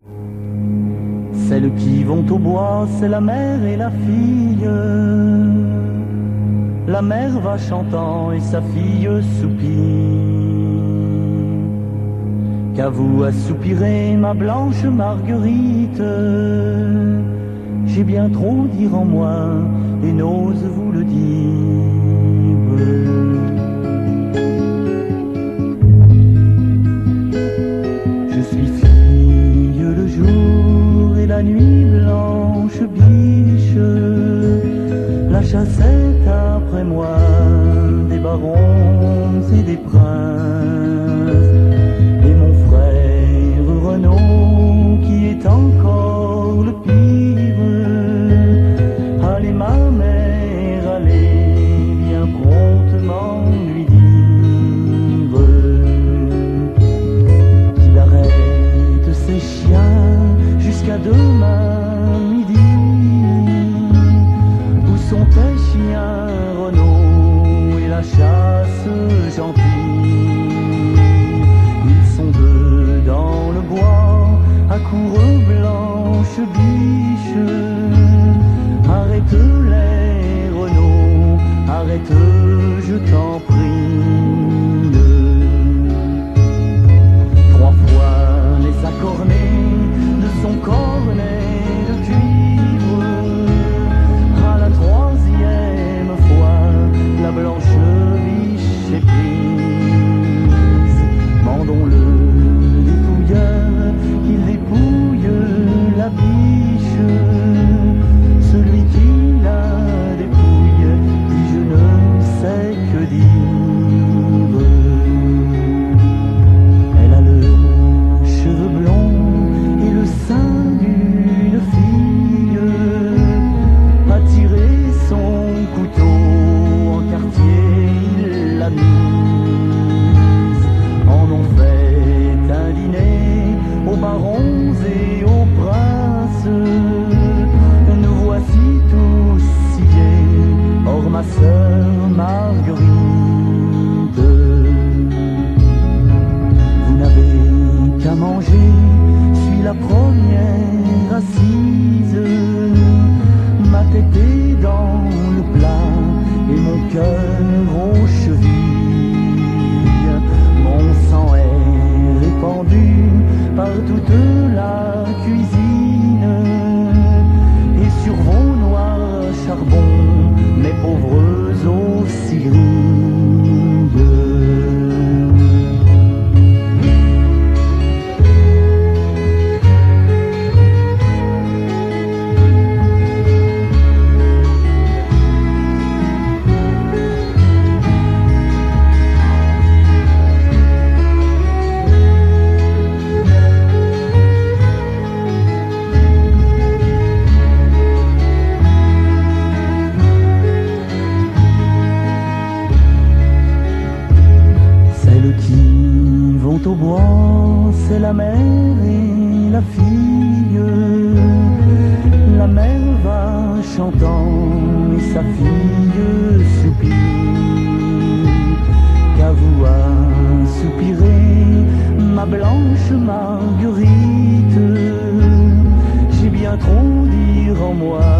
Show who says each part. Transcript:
Speaker 1: Celles qui vont au bois, c'est la mère et la fille. La mère va chantant et sa fille soupire. Qu'à-vous à soupirer, ma blanche Marguerite. J'ai bien trop dire en moi et n'ose vous le dire. Je suis fille le jour et la nuit blanche biche. La chasse est après moi, des barons et des princes. Et mon frère Renaud qui est encore le pire. Allez ma mère, allez bien promptement lui dire qu'il arrête ses chiens jusqu'à demain midi. Où sont tes chiens Renaud et la chasse gentille? Ils sont deux dans le bois à courre blanche biche. Arrête-les Renaud, arrête, je t'en prie. Trois fois les accornés de son cornet de cuivre. À la troisième fois, la blanche biche est prise. Mandons-le dépouilleur, qu'il dépouille la biche. Celui qui la dépouille dit je ne sais que dire. Elle a le cheveu blond et le sein d'une fille. A tiré son couteau en quartier, il l'a mise. En ont fait un dîner aux barons et aux princes. Nous voici tous sciés, or ma sœur Marguerite. Vous n'avez qu'à manger, suis la première assise. Ma tête est dans le plat et mon cœur aux chevilles. Mon sang est répandu par toute la cuisine. Et sur vos noirs charbons, mes pauvres os grillent. Au bois, c'est la mère et la fille. La mère va chantant et sa fille soupire. Qu'à-vous à soupirer, ma blanche Marguerite. J'ai bien trop dire en moi